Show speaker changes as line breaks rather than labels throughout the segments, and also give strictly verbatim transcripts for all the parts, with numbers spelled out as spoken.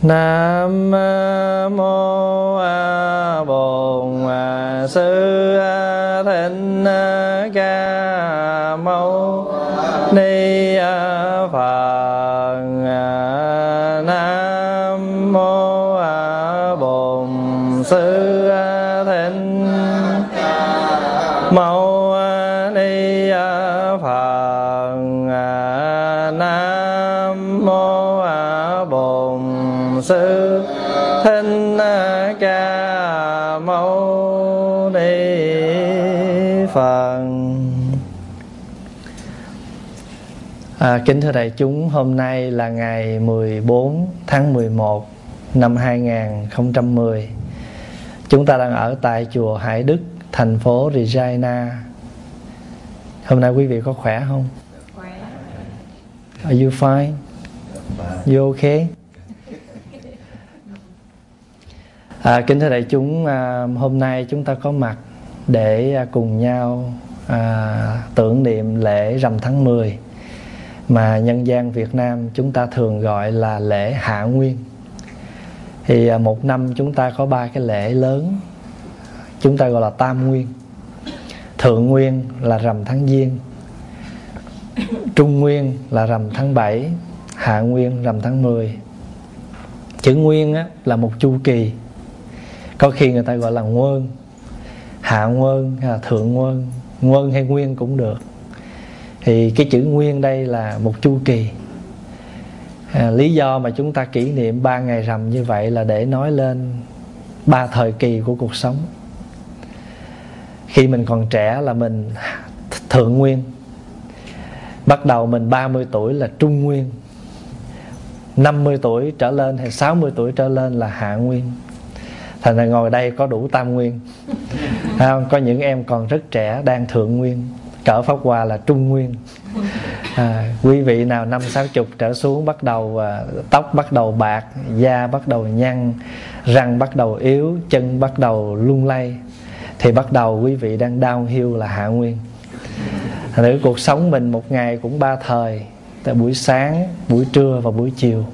Nam mô Bổn Sư Thích Ca Mâu Ni Phật. Nam mô Bổn Sư Thích Mâu Ni Phật. Nam mô Bổn Sư Thích Ca Mâu Ni Phật. À, kính thưa đại chúng, hôm nay là ngày mười bốn tháng mười một năm hai nghìn không trăm mười. Chúng ta đang ở tại chùa Hải Đức, thành phố Regina. Hôm nay quý vị có khỏe không?
Khỏe.
Are you fine? You okay? À, kính thưa đại chúng, à, hôm nay chúng ta có mặt để à, cùng nhau à, tưởng niệm lễ rằm tháng mười mà nhân gian Việt Nam chúng ta thường gọi là lễ Hạ Nguyên. Thì à, một năm chúng ta có ba cái lễ lớn, chúng ta gọi là Tam Nguyên. Thượng Nguyên là rằm tháng Giêng, Trung Nguyên là rằm tháng bảy, Hạ Nguyên rằm tháng mười. Chữ Nguyên á, là một chu kỳ. Có khi người ta gọi là Nguồn, Hạ Nguồn, Thượng Nguồn, Nguồn hay Nguyên cũng được. Thì cái chữ Nguyên đây là một chu kỳ. à, Lý do mà chúng ta kỷ niệm ba ngày rằm như vậy là để nói lên ba thời kỳ của cuộc sống. Khi mình còn trẻ là mình Thượng Nguyên. Bắt đầu mình ba mươi tuổi là Trung Nguyên, năm mươi tuổi trở lên hay sáu mươi tuổi trở lên là Hạ Nguyên. Thành ra ngồi đây có đủ Tam Nguyên. Không? Có những em còn rất trẻ đang Thượng Nguyên, cỡ Pháp Hòa là Trung Nguyên. à, Quý vị nào năm sáu chục trở xuống bắt đầu à, tóc bắt đầu bạc, da bắt đầu nhăn, răng bắt đầu yếu, chân bắt đầu lung lay, thì bắt đầu quý vị đang downhill là Hạ Nguyên. Thành ra cuộc sống mình một ngày cũng ba thời, tại buổi sáng, buổi trưa và buổi chiều.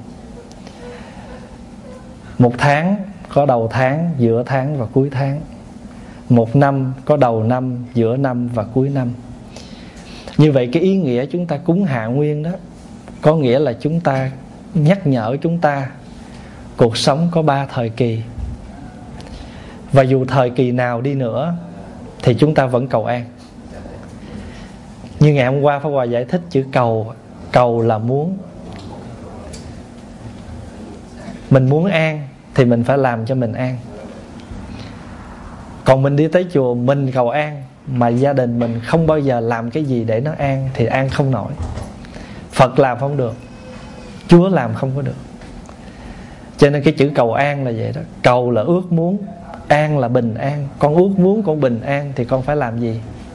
Một tháng có đầu tháng, giữa tháng và cuối tháng. Một năm có đầu năm, giữa năm và cuối năm. Như vậy cái ý nghĩa chúng ta cúng Hạ Nguyên đó có nghĩa là chúng ta nhắc nhở chúng ta cuộc sống có ba thời kỳ. Và dù thời kỳ nào đi nữa thì chúng ta vẫn cầu an. Như ngày hôm qua Pháp Hòa giải thích chữ cầu. Cầu là muốn. Mình muốn an thì mình phải làm cho mình an. Còn mình đi tới chùa mình cầu an mà gia đình mình không bao giờ làm cái gì để nó an thì an không nổi. Phật làm không được, Chúa làm không có được. Cho nên cái chữ cầu an là vậy đó. Cầu là ước muốn, an là bình an. Con ước muốn con bình an thì con phải làm gì?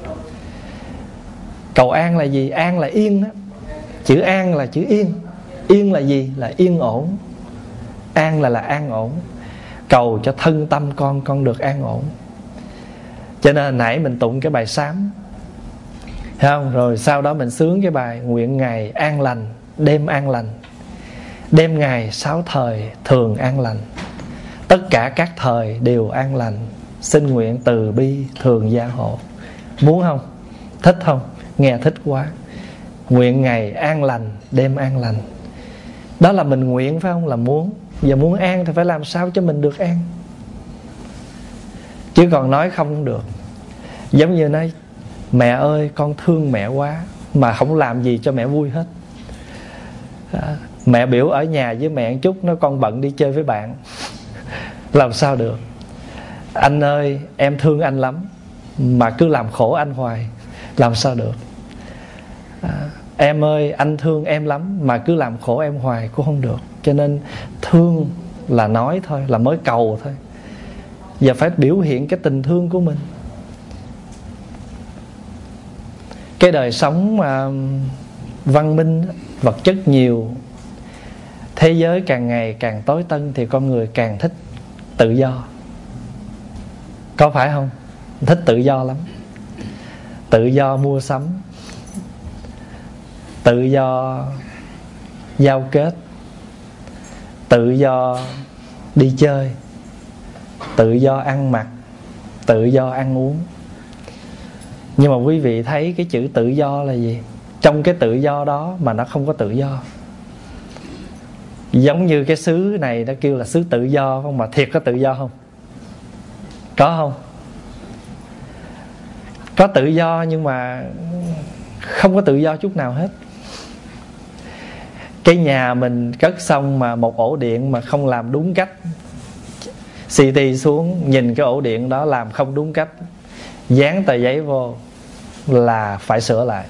Cầu an là gì? An là yên đó. Chữ an là chữ yên. Yên là gì? Là yên ổn. An là là an ổn. Cầu cho thân tâm con con được an ổn. Cho nên hồi nãy mình tụng cái bài sám, thấy không? Rồi sau đó mình sướng cái bài nguyện ngày an lành, đêm an lành. Đêm ngày sáu thời thường an lành, tất cả các thời đều an lành. Xin nguyện từ bi thường gia hộ. Muốn không? Thích không? Nghe thích quá. Nguyện ngày an lành, đêm an lành. Đó là mình nguyện phải không? Là muốn. Giờ muốn an thì phải làm sao cho mình được an. Chứ còn nói không được. Giống như nói mẹ ơi con thương mẹ quá, mà không làm gì cho mẹ vui hết. à, Mẹ biểu ở nhà với mẹ một chút, nói con bận đi chơi với bạn. Làm sao được. Anh ơi em thương anh lắm, mà cứ làm khổ anh hoài. Làm sao được. à, Em ơi anh thương em lắm, mà cứ làm khổ em hoài cũng không được. Cho nên thương là nói thôi, là mới cầu thôi. Giờ phải biểu hiện cái tình thương của mình. Cái đời sống mà văn minh, vật chất nhiều, thế giới càng ngày càng tối tân, thì con người càng thích tự do. Có phải không? Thích tự do lắm. Tự do mua sắm, tự do giao kết, tự do đi chơi, tự do ăn mặc, tự do ăn uống. Nhưng mà quý vị thấy cái chữ tự do là gì? Trong cái tự do đó mà nó không có tự do. Giống như cái xứ này nó kêu là xứ tự do không, mà thiệt có tự do không? Có không? Có tự do nhưng mà không có tự do chút nào hết. Cái nhà mình cất xong mà một ổ điện mà không làm đúng cách, xê tê xuống nhìn cái ổ điện đó làm không đúng cách, dán tờ giấy vô là phải sửa lại.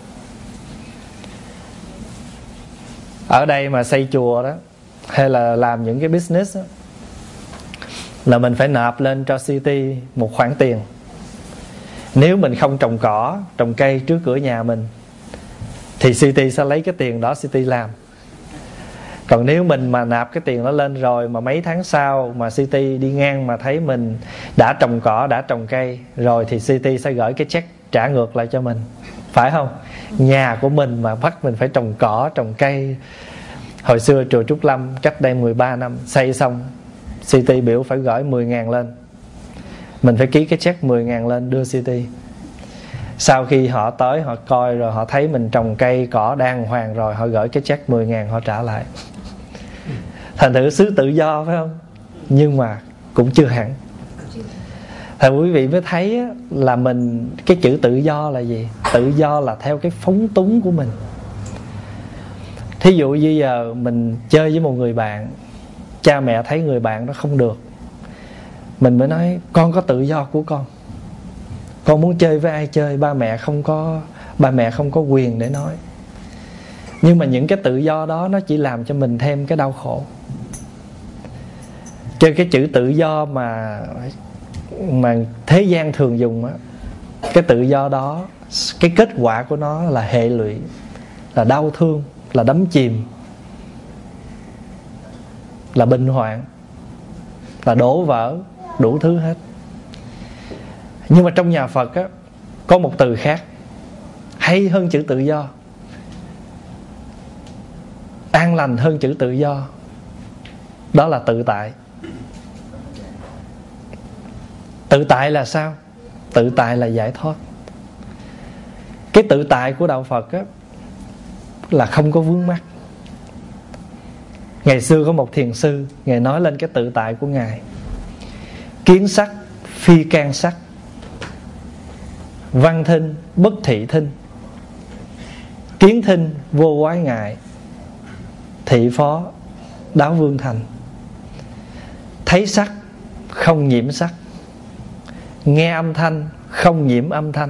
Ở đây mà xây chùa đó, hay là làm những cái business đó, là mình phải nộp lên cho xê tê một khoản tiền. Nếu mình không trồng cỏ, trồng cây trước cửa nhà mình thì xê tê sẽ lấy cái tiền đó xê tê làm. Còn nếu mình mà nạp cái tiền đó lên rồi mà mấy tháng sau mà xê tê đi ngang mà thấy mình đã trồng cỏ, đã trồng cây rồi thì xê tê sẽ gửi cái check trả ngược lại cho mình. Phải không? Nhà của mình mà bắt mình phải trồng cỏ, trồng cây. Hồi xưa chùa Trúc Lâm cách đây mười ba năm xây xong, xê tê biểu phải gửi mười ngàn lên. Mình phải ký cái check mười ngàn lên đưa xê tê. Sau khi họ tới họ coi rồi họ thấy mình trồng cây cỏ đàng hoàng rồi, họ gửi cái check mười ngàn họ trả lại. Thành thử xứ tự do phải không? Nhưng mà cũng chưa hẳn. Thì quý vị mới thấy là mình, cái chữ tự do là gì? Tự do là theo cái phóng túng của mình. Thí dụ như giờ mình chơi với một người bạn, cha mẹ thấy người bạn đó không được, mình mới nói con có tự do của con, con muốn chơi với ai chơi, ba mẹ không có ba mẹ không có quyền để nói. Nhưng mà những cái tự do đó nó chỉ làm cho mình thêm cái đau khổ. Chơi cái chữ tự do mà mà thế gian thường dùng á, cái tự do đó, cái kết quả của nó là hệ lụy, là đau thương, là đắm chìm, là bệnh hoạn, là đổ vỡ, đủ thứ hết. Nhưng mà trong nhà Phật á, có một từ khác hay hơn chữ tự do, an lành hơn chữ tự do. Đó là tự tại. Tự tại là sao? Tự tại là giải thoát. Cái tự tại của đạo Phật á, là không có vướng mắc. Ngày xưa có một thiền sư, Ngài nói lên cái tự tại của Ngài: kiến sắc phi can sắc, văn thinh bất thị thinh, kiến thinh vô quái ngại, thị phó đáo vương thành. Thấy sắc không nhiễm sắc, nghe âm thanh không nhiễm âm thanh,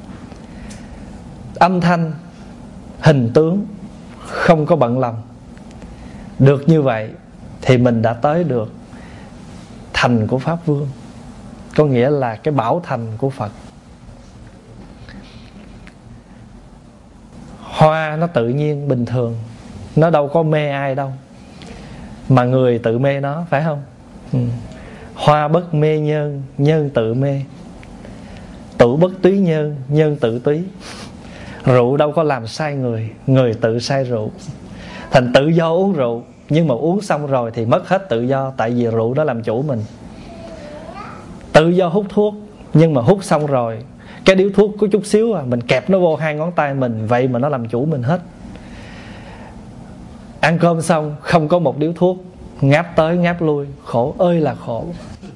âm thanh hình tướng không có bận lòng. Được như vậy thì mình đã tới được thành của Pháp Vương, có nghĩa là cái bảo thành của Phật. Hoa nó tự nhiên bình thường, nó đâu có mê ai đâu, mà người tự mê nó, phải không? Ừ. Hoa bất mê nhân, nhân tự mê. Tửu bất túy nhân, nhân tự túy. Rượu đâu có làm sai người, người tự sai rượu. Thành tự do uống rượu, nhưng mà uống xong rồi thì mất hết tự do, tại vì rượu đó làm chủ mình. Tự do hút thuốc, nhưng mà hút xong rồi cái điếu thuốc có chút xíu à, mình kẹp nó vô hai ngón tay mình, vậy mà nó làm chủ mình hết. Ăn cơm xong không có một điếu thuốc, ngáp tới ngáp lui, khổ ơi là khổ.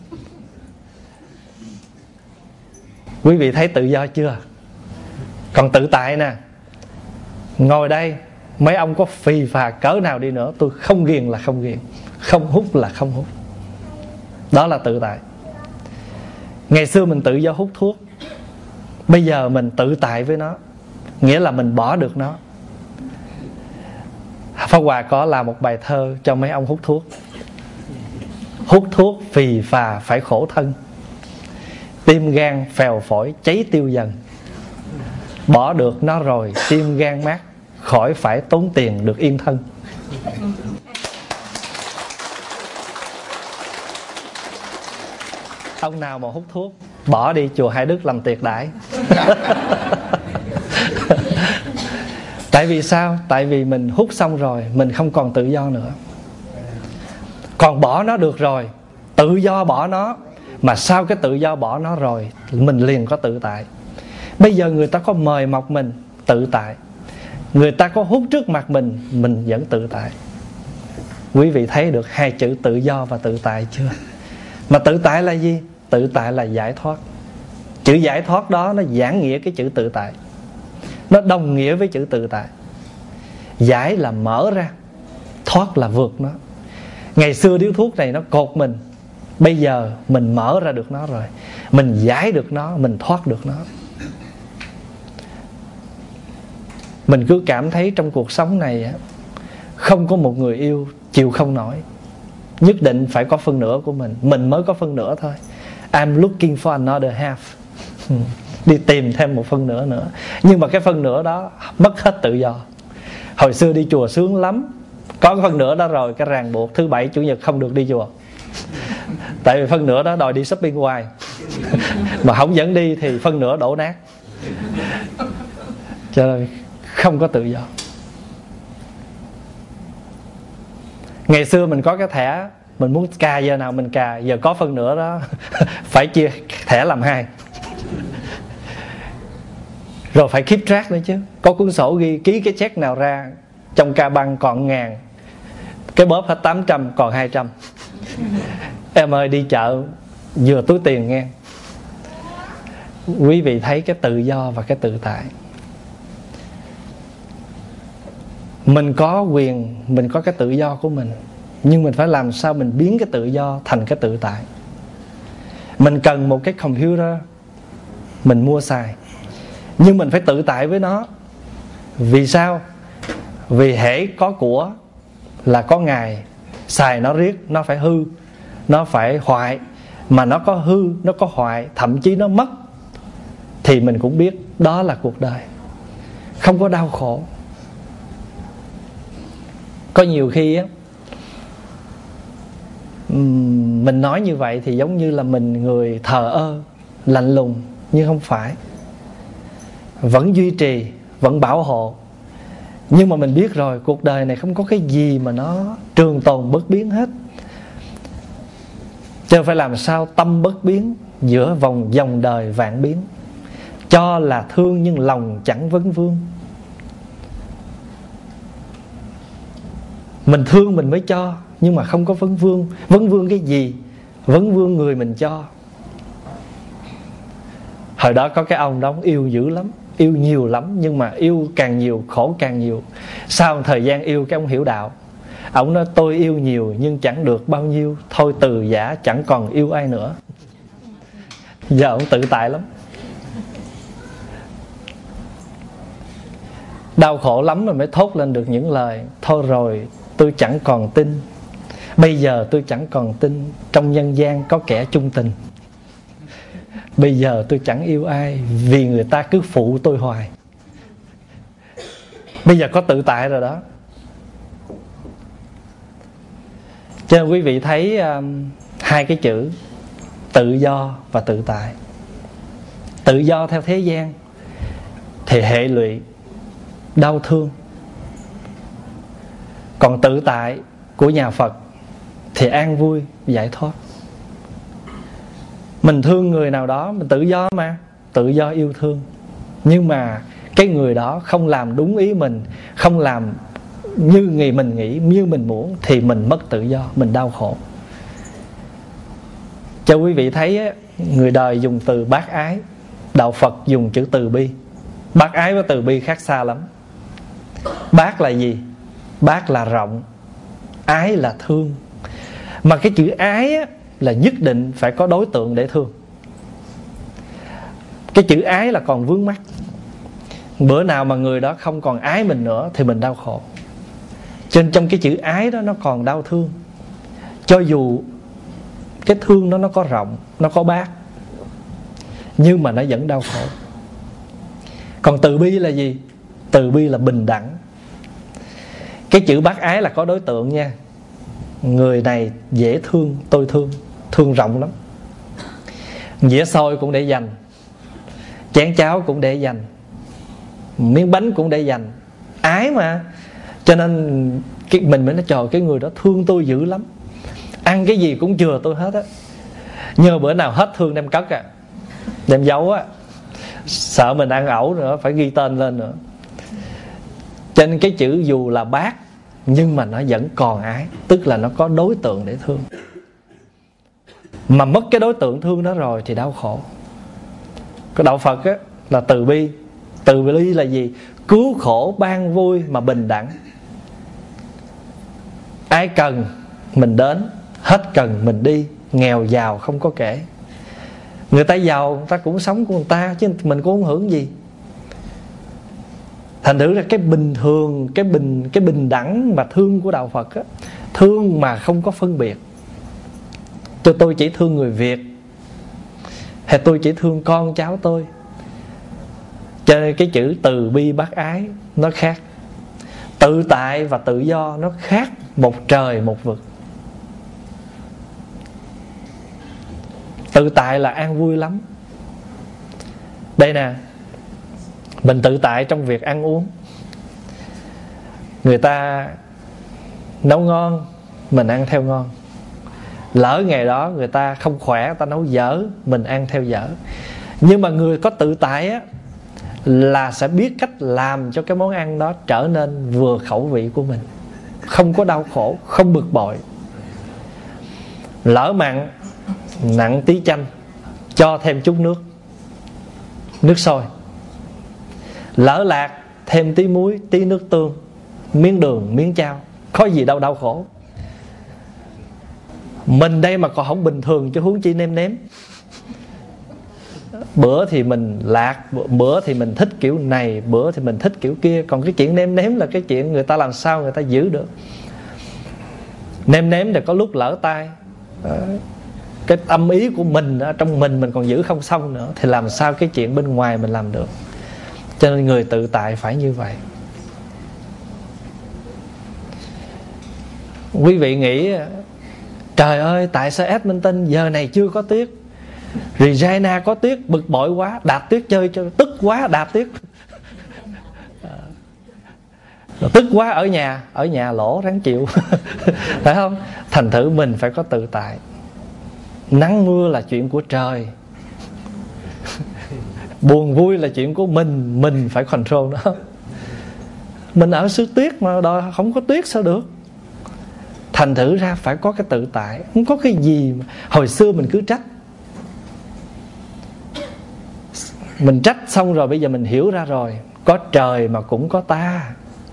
Quý vị thấy tự do chưa? Còn tự tại nè, ngồi đây mấy ông có phì phà cỡ nào đi nữa, tôi không ghiền là không ghiền, không hút là không hút. Đó là tự tại. Ngày xưa mình tự do hút thuốc, bây giờ mình tự tại với nó, nghĩa là mình bỏ được nó. Pháp Hòa có làm một bài thơ cho mấy ông hút thuốc. Hút thuốc phì phà phải khổ thân, tim gan phèo phổi cháy tiêu dần. Bỏ được nó rồi tim gan mát, khỏi phải tốn tiền được yên thân. Ông nào mà hút thuốc, bỏ đi chùa Hải Đức làm tiệc đãi. Tại vì sao? Tại vì mình hút xong rồi, mình không còn tự do nữa. Còn bỏ nó được rồi, tự do bỏ nó. Mà sau cái tự do bỏ nó rồi, mình liền có tự tại. Bây giờ người ta có mời mọc mình, tự tại. Người ta có hút trước mặt mình, mình vẫn tự tại. Quý vị thấy được hai chữ tự do và tự tại chưa? Mà tự tại là gì? Tự tại là giải thoát. Chữ giải thoát đó nó giảng nghĩa cái chữ tự tại. Nó đồng nghĩa với chữ tự tại. Giải là mở ra, thoát là vượt nó. Ngày xưa điếu thuốc này nó cột mình, bây giờ mình mở ra được nó rồi. Mình giải được nó, mình thoát được nó. Mình cứ cảm thấy trong cuộc sống này không có một người yêu chịu không nổi. Nhất định phải có phân nửa của mình. Mình mới có phân nửa thôi. I'm looking for another half. Đi tìm thêm một phân nửa nữa. Nhưng mà cái phân nửa đó mất hết tự do. Hồi xưa đi chùa sướng lắm. Có cái phân nửa đó rồi, cái ràng buộc thứ bảy chủ nhật không được đi chùa. Tại vì phân nửa đó đòi đi shopping hoài. Mà không dẫn đi thì phân nửa đổ nát. Cho nên không có tự do. Ngày xưa mình có cái thẻ, mình muốn cà giờ nào mình cà. Giờ có phân nửa đó phải chia thẻ làm hai. Rồi phải keep track nữa chứ. Có cuốn sổ ghi ký cái check nào ra, trong ca băng còn ngàn, cái bóp hết tám trăm còn hai trăm. Em ơi đi chợ vừa túi tiền nghe. Quý vị thấy cái tự do và cái tự tại. Mình có quyền, mình có cái tự do của mình, nhưng mình phải làm sao mình biến cái tự do thành cái tự tại. Mình cần một cái computer, mình mua xài, nhưng mình phải tự tại với nó. Vì sao? Vì hễ có của là có ngày xài nó riết, nó phải hư, nó phải hoại. Mà nó có hư, nó có hoại, thậm chí nó mất, thì mình cũng biết đó là cuộc đời. Không có đau khổ. Có nhiều khi á, mình nói như vậy thì giống như là mình người thờ ơ, lạnh lùng. Nhưng không phải. Vẫn duy trì, vẫn bảo hộ. Nhưng mà mình biết rồi, cuộc đời này không có cái gì mà nó trường tồn bất biến hết. Cho phải làm sao tâm bất biến giữa vòng dòng đời vạn biến. Cho là thương nhưng lòng chẳng vấn vương. Mình thương mình mới cho, nhưng mà không có vấn vương. Vấn vương cái gì? Vấn vương người mình cho. Hồi đó có cái ông đó yêu dữ lắm, yêu nhiều lắm, nhưng mà yêu càng nhiều khổ càng nhiều. Sau một thời gian yêu cái ông hiểu đạo. Ông nói tôi yêu nhiều nhưng chẳng được bao nhiêu, thôi từ giả chẳng còn yêu ai nữa. Giờ ông tự tại lắm. Đau khổ lắm mà mới thốt lên được những lời thôi rồi tôi chẳng còn tin. Bây giờ tôi chẳng còn tin trong nhân gian có kẻ chung tình. Bây giờ tôi chẳng yêu ai vì người ta cứ phụ tôi hoài. Bây giờ có tự tại rồi đó. Cho nên quý vị thấy um, hai cái chữ tự do và tự tại. Tự do theo thế gian thì hệ lụy, đau thương. Còn tự tại của nhà Phật thì an vui, giải thoát. Mình thương người nào đó, mình tự do mà, tự do yêu thương. Nhưng mà cái người đó không làm đúng ý mình, không làm như người mình nghĩ, như mình muốn, thì mình mất tự do, mình đau khổ. Cho quý vị thấy người đời dùng từ bác ái, đạo Phật dùng chữ từ bi. Bác ái với từ bi khác xa lắm. Bác là gì? Bác là rộng, ái là thương. Mà cái chữ ái á, là nhất định phải có đối tượng để thương. Cái chữ ái là còn vướng mắc. Bữa nào mà người đó không còn ái mình nữa thì mình đau khổ. Cho nên trong cái chữ ái đó nó còn đau thương. Cho dù cái thương đó nó có rộng, nó có bác, nhưng mà nó vẫn đau khổ. Còn từ bi là gì? Từ bi là bình đẳng. Cái chữ bác ái là có đối tượng nha. Người này dễ thương, tôi thương, thương rộng lắm. Dĩa xôi cũng để dành, chén cháo cũng để dành, miếng bánh cũng để dành. Ái mà. Cho nên cái, mình mới nói trời, cái người đó thương tôi dữ lắm. Ăn cái gì cũng chừa tôi hết á. Nhờ bữa nào hết thương đem cất à, đem giấu á, sợ mình ăn ẩu nữa, phải ghi tên lên nữa. Cho nên cái chữ dù là bác nhưng mà nó vẫn còn ái, tức là nó có đối tượng để thương. Mà mất cái đối tượng thương đó rồi thì đau khổ. Cái đạo Phật á là từ bi. Từ bi là gì? Cứu khổ ban vui mà bình đẳng. Ai cần mình đến, hết cần mình đi. Nghèo giàu không có kể. Người ta giàu người ta cũng sống của người ta, chứ mình cũng không hưởng gì. Thành thử ra cái bình thường, Cái bình cái bình đẳng mà thương của đạo Phật á, thương mà không có phân biệt. Tôi tôi chỉ thương người Việt, hay tôi chỉ thương con cháu tôi. Cho nên cái chữ từ bi bác ái nó khác. Tự tại và tự do nó khác một trời một vực. Tự tại là an vui lắm. Đây nè, mình tự tại trong việc ăn uống. Người ta nấu ngon, mình ăn theo ngon. Lỡ ngày đó người ta không khỏe, người ta nấu dở, mình ăn theo dở. Nhưng mà người có tự tại á, là sẽ biết cách làm cho cái món ăn đó trở nên vừa khẩu vị của mình, không có đau khổ, không bực bội. Lỡ mặn, nặng tí chanh, cho thêm chút nước, nước sôi. Lỡ lạc, thêm tí muối, tí nước tương, miếng đường, miếng chao. Có gì đâu đau khổ. Mình đây mà còn không bình thường, chứ huống chi nêm nếm. Bữa thì mình lạc, bữa thì mình thích kiểu này, bữa thì mình thích kiểu kia. Còn cái chuyện nêm nếm là cái chuyện người ta làm sao người ta giữ được. Nêm nếm thì có lúc lỡ tay. Cái tâm ý của mình ở trong mình mình còn giữ không xong nữa, thì làm sao cái chuyện bên ngoài mình làm được. Cho nên người tự tại phải như vậy. Quý vị nghĩ trời ơi, tại sao Edmonton giờ này chưa có tuyết, Regina có tuyết, bực bội quá, đạp tuyết chơi cho tức quá, đạp tuyết. Tức quá ở nhà, ở nhà lỗ ráng chịu. Phải không? Thành thử mình phải có tự tại. Nắng mưa là chuyện của trời, buồn vui là chuyện của mình, mình phải control nó. Mình ở xứ tuyết mà đòi không có tuyết sao được. Thành thử ra phải có cái tự tại. Không có cái gì mà hồi xưa mình cứ trách. Mình trách xong rồi bây giờ mình hiểu ra rồi, có trời mà cũng có ta.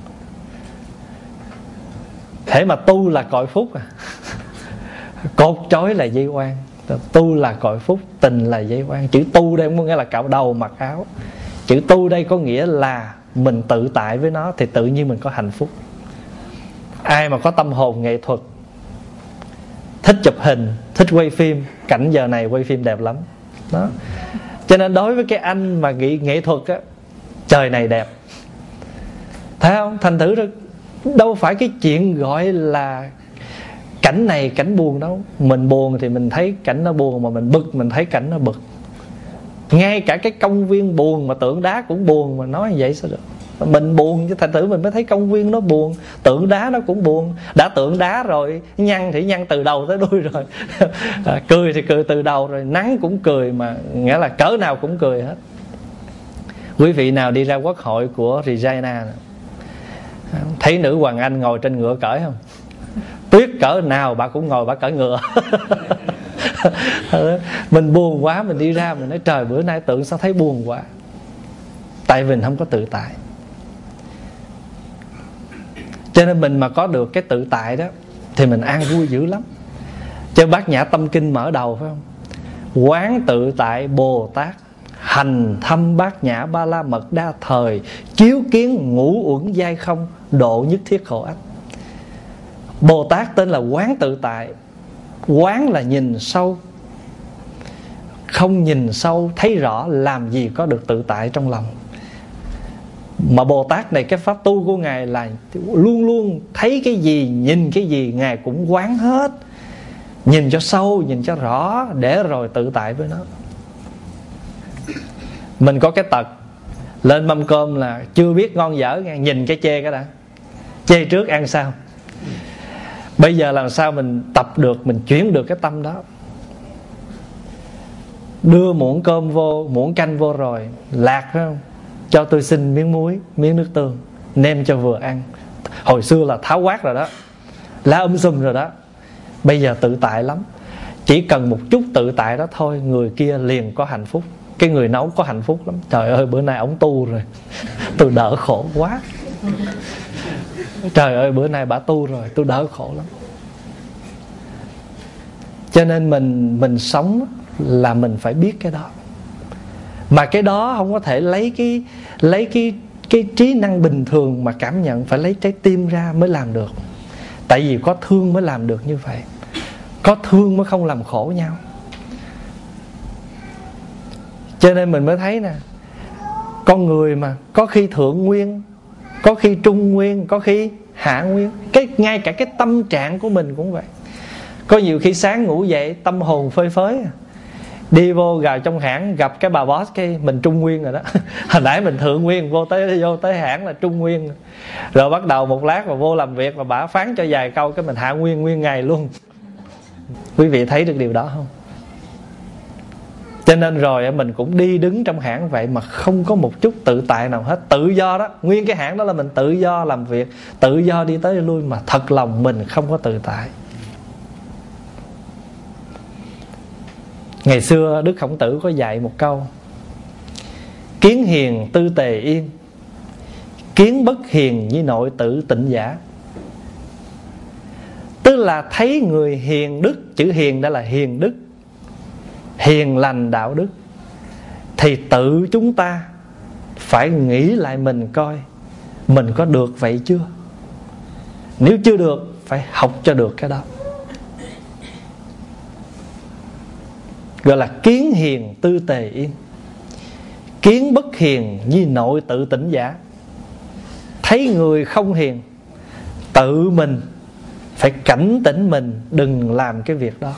Thế mà tu là cội phúc à. Cột trói là dây oan. Tu là cội phúc, tình là dây oan. Chữ tu đây không có nghĩa là cạo đầu mặc áo. Chữ tu đây có nghĩa là mình tự tại với nó, thì tự nhiên mình có hạnh phúc. Ai mà có tâm hồn nghệ thuật, thích chụp hình, thích quay phim, cảnh giờ này quay phim đẹp lắm đó. Cho nên đối với cái anh mà nghĩ nghệ thuật á, trời này đẹp, thấy không? Thành thử ra đâu phải cái chuyện gọi là cảnh này cảnh buồn đâu. Mình buồn thì mình thấy cảnh nó buồn, mà mình bực mình thấy cảnh nó bực. Ngay cả cái công viên buồn mà tượng đá cũng buồn, mà nói như vậy sao được. Mình buồn chứ thành thử mình mới thấy công viên nó buồn, tượng đá nó cũng buồn. Đã tượng đá rồi, nhăn thì nhăn từ đầu tới đuôi rồi. À, cười thì cười từ đầu rồi, nắng cũng cười, mà nghĩa là cỡ nào cũng cười hết. Quý vị nào đi ra quốc hội của Regina, thấy nữ hoàng Anh ngồi trên ngựa cởi không? Tuyết cỡ nào bà cũng ngồi, bà cởi ngựa. Mình buồn quá, mình đi ra mình nói trời, bữa nay tượng sao thấy buồn quá. Tại vì mình không có tự tại. Cho nên mình mà có được cái tự tại đó thì mình an vui dữ lắm. Cho Bát Nhã Tâm Kinh mở đầu phải không? Quán tự tại Bồ Tát, hành thâm bát nhã ba la mật đa thời, chiếu kiến ngũ uẩn giai không, độ nhất thiết khổ ách. Bồ Tát tên là quán tự tại. Quán là nhìn sâu. Không nhìn sâu thấy rõ làm gì có được tự tại trong lòng. Mà Bồ Tát này, cái pháp tu của Ngài là luôn luôn thấy cái gì, nhìn cái gì Ngài cũng quán hết. Nhìn cho sâu, nhìn cho rõ, để rồi tự tại với nó. Mình có cái tật lên mâm cơm là chưa biết ngon dở, nhìn cái chê cái đã, chê trước ăn sau. Bây giờ làm sao mình tập được, mình chuyển được cái tâm đó. Đưa muỗng cơm vô, muỗng canh vô rồi, lạc phải không? Cho tôi xin miếng muối, miếng nước tương, nêm cho vừa ăn. Hồi xưa là tháo quát rồi đó, lá um sùm rồi đó. Bây giờ tự tại lắm. Chỉ cần một chút tự tại đó thôi, người kia liền có hạnh phúc. Cái người nấu có hạnh phúc lắm. Trời ơi, bữa nay ổng tu rồi, tôi đỡ khổ quá. Trời ơi, bữa nay bà tu rồi, tôi đỡ khổ lắm. Cho nên mình mình sống là mình phải biết cái đó. Mà cái đó không có thể lấy cái lấy cái cái trí năng bình thường mà cảm nhận, phải lấy trái tim ra mới làm được. Tại vì có thương mới làm được như vậy. Có thương mới không làm khổ nhau. Cho nên mình mới thấy nè, con người mà có khi thượng nguyên, có khi trung nguyên, có khi hạ nguyên. Cái ngay cả cái tâm trạng của mình cũng vậy. Có nhiều khi sáng ngủ dậy tâm hồn phơi phới, đi vô vào trong hãng gặp cái bà boss, cái mình trung nguyên rồi đó. Hồi nãy mình thượng nguyên, vô tới vô tới hãng là trung nguyên. Rồi bắt đầu một lát mà vô làm việc mà bà phán cho vài câu, cái mình hạ nguyên nguyên ngày luôn. Quý vị thấy được điều đó không? Cho nên rồi mình cũng đi đứng trong hãng vậy mà không có một chút tự tại nào hết. Tự do đó, nguyên cái hãng đó là mình tự do làm việc, tự do đi tới đi lui, mà thật lòng mình không có tự tại. Ngày xưa Đức Khổng Tử có dạy một câu: kiến hiền tư tề yên, kiến bất hiền như nội tự tịnh giả. Tức là thấy người hiền đức, chữ hiền đó là hiền đức, hiền lành đạo đức, thì tự chúng ta phải nghĩ lại mình coi mình có được vậy chưa. Nếu chưa được, phải học cho được cái đó. Gọi là kiến hiền tư tề yên, kiến bất hiền như nội tự tĩnh giả. Thấy người không hiền, tự mình phải cảnh tỉnh mình đừng làm cái việc đó.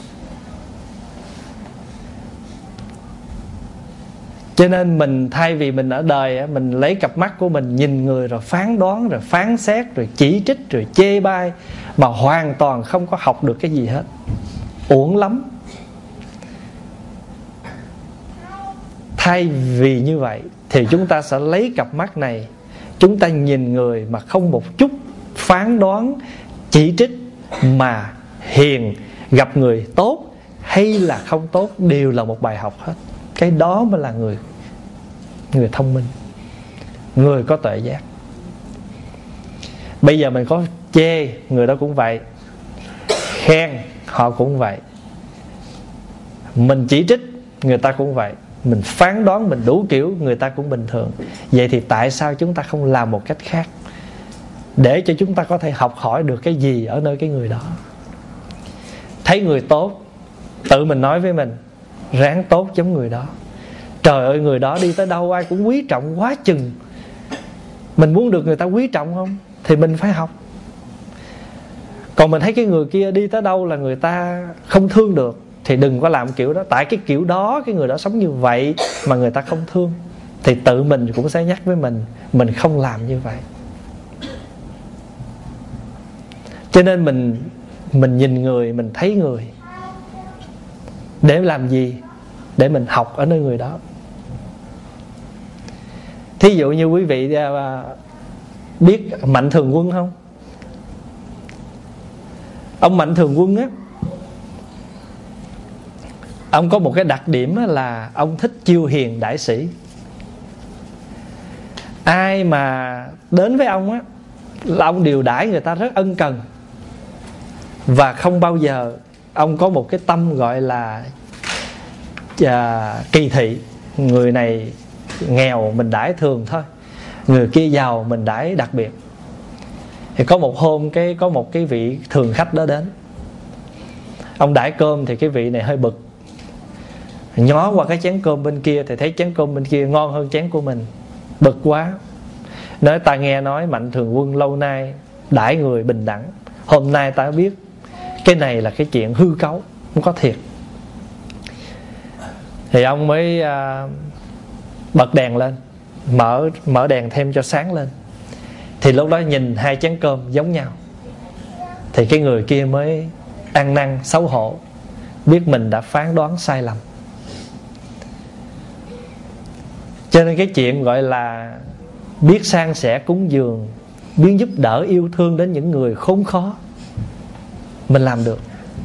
Cho nên mình thay vì mình ở đời, mình lấy cặp mắt của mình nhìn người rồi phán đoán, rồi phán xét, rồi chỉ trích, rồi chê bai, mà hoàn toàn không có học được cái gì hết. Uổng lắm. Thay vì như vậy thì chúng ta sẽ lấy cặp mắt này, chúng ta nhìn người mà không một chút phán đoán, chỉ trích, mà hiền, gặp người tốt hay là không tốt đều là một bài học hết. Cái đó mới là người Người thông minh, người có tuệ giác. Bây giờ mình có chê, người đó cũng vậy, khen, họ cũng vậy. Mình chỉ trích, người ta cũng vậy. Mình phán đoán, mình đủ kiểu, người ta cũng bình thường. Vậy thì tại sao chúng ta không làm một cách khác, để cho chúng ta có thể học hỏi được cái gì ở nơi cái người đó. Thấy người tốt, tự mình nói với mình ráng tốt giống người đó. Trời ơi, người đó đi tới đâu ai cũng quý trọng quá chừng. Mình muốn được người ta quý trọng không, thì mình phải học. Còn mình thấy cái người kia đi tới đâu là người ta không thương được, thì đừng có làm kiểu đó. Tại cái kiểu đó, cái người đó sống như vậy mà người ta không thương, thì tự mình cũng sẽ nhắc với mình, mình không làm như vậy. Cho nên mình Mình nhìn người, mình thấy người để làm gì? Để mình học ở nơi người đó. Thí dụ như quý vị biết Mạnh Thường Quân không? Ông Mạnh Thường Quân á, ông có một cái đặc điểm là ông thích chiêu hiền đãi sĩ. Ai mà đến với ông á là ông điều đãi người ta rất ân cần. Và không bao giờ ông có một cái tâm gọi là à, kỳ thị. Người này nghèo mình đãi thường thôi, người kia giàu mình đãi đặc biệt. Thì có một hôm cái có một cái vị thường khách đó đến, ông đãi cơm thì cái vị này hơi bực, nhó qua cái chén cơm bên kia thì thấy chén cơm bên kia ngon hơn chén của mình, bực quá. Nói ta nghe nói Mạnh Thường Quân lâu nay đãi người bình đẳng, hôm nay ta biết cái này là cái chuyện hư cấu, không có thiệt. Thì ông mới uh, bật đèn lên, mở mở đèn thêm cho sáng lên. Thì lúc đó nhìn hai chén cơm giống nhau, thì cái người kia mới ăn năn xấu hổ, biết mình đã phán đoán sai lầm. Cho nên cái chuyện gọi là biết san sẻ cúng dường, biết giúp đỡ yêu thương đến những người khốn khó, mình làm được.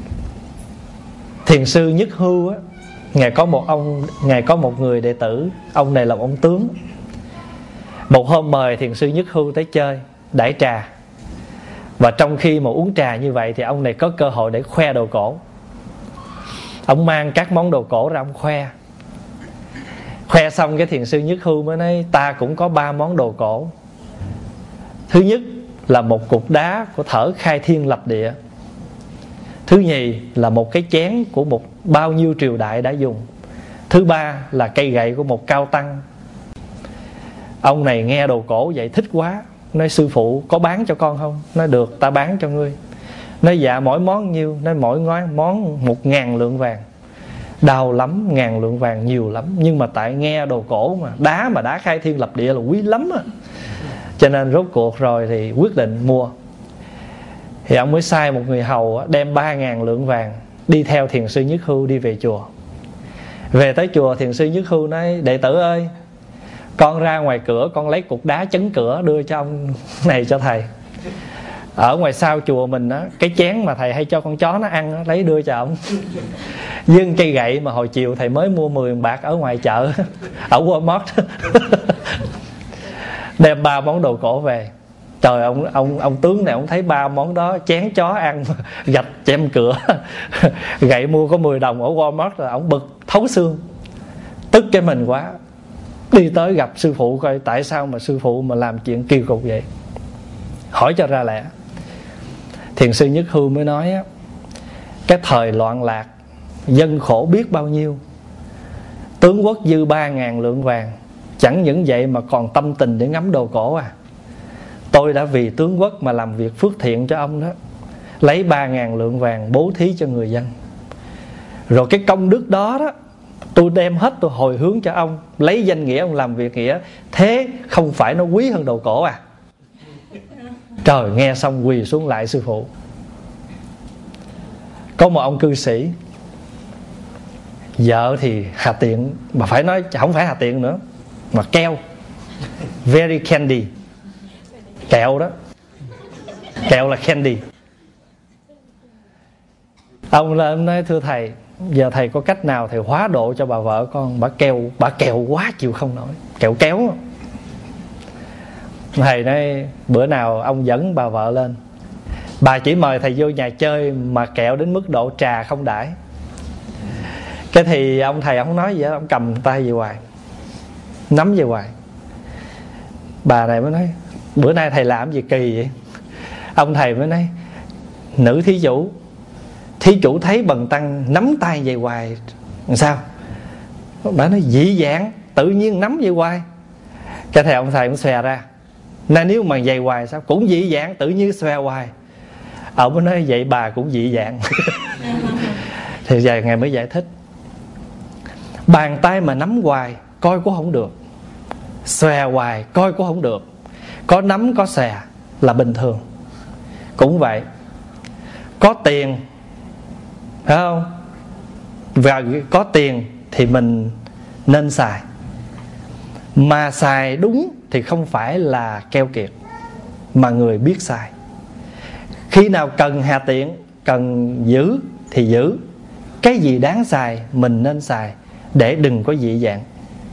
Thiền sư Nhất Hưu á, Ngài có một ông, Ngài có một người đệ tử, ông này là ông tướng. Một hôm mời thiền sư Nhất Hưu tới chơi, đãi trà. Và trong khi mà uống trà như vậy thì ông này có cơ hội để khoe đồ cổ. Ông mang các món đồ cổ ra ông khoe. Khoe xong cái thiền sư Nhất Hưu mới nói: ta cũng có ba món đồ cổ. Thứ nhất là một cục đá của thở khai thiên lập địa. Thứ nhì là một cái chén của một bao nhiêu triều đại đã dùng. Thứ ba là cây gậy của một cao tăng. Ông này nghe đồ cổ vậy thích quá, nói: sư phụ có bán cho con không? Nói: được, ta bán cho ngươi. Nói: dạ mỗi món nhiêu? Nói: mỗi món một ngàn lượng vàng. Đau lắm, ngàn lượng vàng nhiều lắm. Nhưng mà tại nghe đồ cổ mà, đá mà đá khai thiên lập địa là quý lắm á. Cho nên rốt cuộc rồi thì quyết định mua. Thì ông mới sai một người hầu đem ba ngàn lượng vàng đi theo thiền sư Nhất Hưu đi về chùa. Về tới chùa, thiền sư Nhất Hưu nói: đệ tử ơi, con ra ngoài cửa, con lấy cục đá chấn cửa đưa cho ông này cho thầy. Ở ngoài sau chùa mình á, cái chén mà thầy hay cho con chó nó ăn á, lấy đưa cho ông. Dương cây gậy mà hồi chiều thầy mới mua mười bạc ở ngoài chợ ở Walmart. Đem ba món đồ cổ về. Trời, ông ông ông tướng này ông thấy ba món đó, chén chó ăn, gạch chém cửa, gậy mua có mười đồng ở Walmart rồi, ông bực thấu xương, tức cái mình quá. Đi tới gặp sư phụ coi tại sao mà sư phụ mà làm chuyện kỳ cục vậy, hỏi cho ra lẽ. Thiền sư Nhất Hưu mới nói á, cái thời loạn lạc, dân khổ biết bao nhiêu, tướng quốc dư ba ngàn lượng vàng, chẳng những vậy mà còn tâm tình để ngắm đồ cổ à. Tôi đã vì tướng quốc mà làm việc phước thiện cho ông đó, lấy ba ngàn lượng vàng bố thí cho người dân. Rồi cái công đức đó đó, tôi đem hết tôi hồi hướng cho ông, lấy danh nghĩa ông làm việc nghĩa. Thế không phải nó quý hơn đồ cổ à? Trời, nghe xong quỳ xuống lại sư phụ. Có một ông cư sĩ, vợ thì hà tiện, mà phải nói không phải hà tiện nữa, mà keo, very candy, kẹo đó, kẹo là candy. Ông lên nói: thưa thầy, giờ thầy có cách nào thầy hóa độ cho bà vợ con, bà keo, bà kẹo quá chịu không nổi, kẹo kéo. Thầy nói: bữa nào ông dẫn bà vợ lên, bà chỉ mời thầy vô nhà chơi mà kẹo đến mức độ trà không đãi. Cái thì ông thầy ông không nói gì hết, ông cầm tay về hoài, nắm về hoài. Bà này mới nói: bữa nay thầy làm gì kỳ vậy? Ông thầy mới nói: nữ thí chủ, thí chủ thấy bần tăng nắm tay về hoài làm sao? Bà nói: dị dạng, tự nhiên nắm về hoài. Cái thầy ông thầy cũng xòe ra: nên nếu mà về hoài sao? Cũng dị dạng, tự nhiên xòe hoài. Ông mới nói: vậy bà cũng dị dạng. Thì giờ ngài mới giải thích: bàn tay mà nắm hoài coi cũng không được, xòe hoài coi cũng không được. Có nắm có xòe là bình thường. Cũng vậy, có tiền, phải không? Và có tiền thì mình nên xài. Mà xài đúng thì không phải là keo kiệt, mà người biết xài. Khi nào cần hà tiện, cần giữ thì giữ. Cái gì đáng xài mình nên xài, để đừng có dị dạng.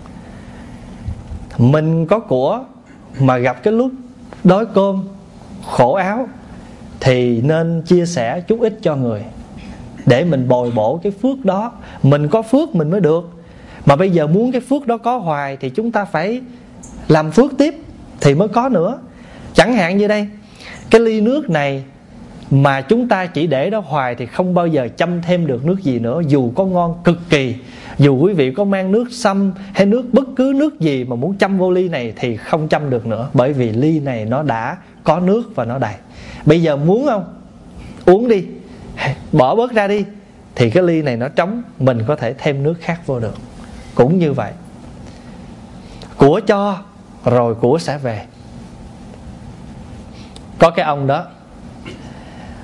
Mình có của mà gặp cái lúc đói cơm, khổ áo, thì nên chia sẻ chút ít cho người, để mình bồi bổ cái phước đó. Mình có phước mình mới được. Mà bây giờ muốn cái phước đó có hoài thì chúng ta phải làm phước tiếp thì mới có nữa. Chẳng hạn như đây, cái ly nước này mà chúng ta chỉ để đó hoài thì không bao giờ chăm thêm được nước gì nữa. Dù có ngon cực kỳ, dù quý vị có mang nước sâm hay nước bất cứ nước gì mà muốn chăm vô ly này thì không chăm được nữa. Bởi vì ly này nó đã có nước và nó đầy. Bây giờ muốn không? Uống đi, bỏ bớt ra đi, thì cái ly này nó trống, mình có thể thêm nước khác vô được. Cũng như vậy, của cho rồi của sẽ về. Có cái ông đó,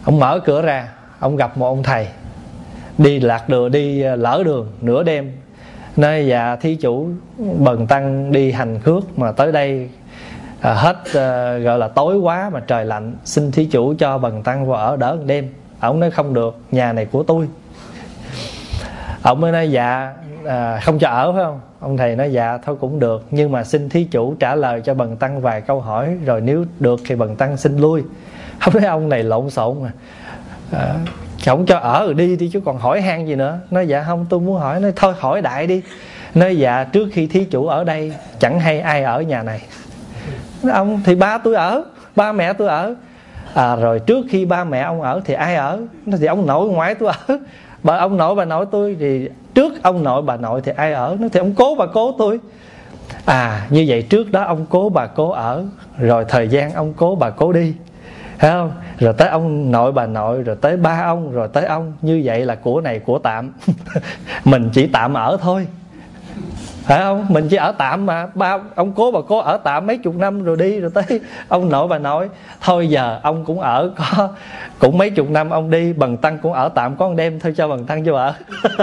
Ông mở cửa ra, ông gặp một ông thầy đi lạc đường, đi lỡ đường nửa đêm, nói dạ thí chủ bần tăng đi hành khước mà tới đây à, hết à, gọi là tối quá mà trời lạnh, xin thí chủ cho bần tăng vào ở đỡ một đêm. Ông nói không được, nhà này của tôi. Ông mới nói dạ à, không cho ở phải không? Ông thầy nói dạ thôi cũng được, nhưng mà xin thí chủ trả lời cho bần tăng vài câu hỏi, rồi nếu được thì bần tăng xin lui. Ông nói ông này lộn xộn mà à, không cho ở rồi đi đi chứ còn hỏi han gì nữa. Nói dạ không, tôi muốn hỏi. Nói thôi hỏi đại đi. Nói dạ trước khi thí chủ ở đây chẳng hay ai ở nhà này. Nói, ông thì ba tôi ở, ba mẹ tôi ở. À rồi trước khi ba mẹ ông ở thì ai ở? Nói thì ông nội ngoại tôi ở. Bà ông nội bà nội tôi thì trước ông nội bà nội thì ai ở? Nói thì ông cố bà cố tôi. À như vậy trước đó ông cố bà cố ở, rồi thời gian ông cố bà cố đi, thấy không? Rồi tới ông nội bà nội, rồi tới ba ông, rồi tới ông. Như vậy là của này của tạm. Mình chỉ tạm ở thôi, phải không? Mình chỉ ở tạm mà. Ba ông cố bà cố ở tạm mấy chục năm rồi đi, rồi tới ông nội bà nội. Thôi giờ ông cũng ở có cũng mấy chục năm ông đi, bần tăng cũng ở tạm có một đêm thôi, cho bần tăng vô ở.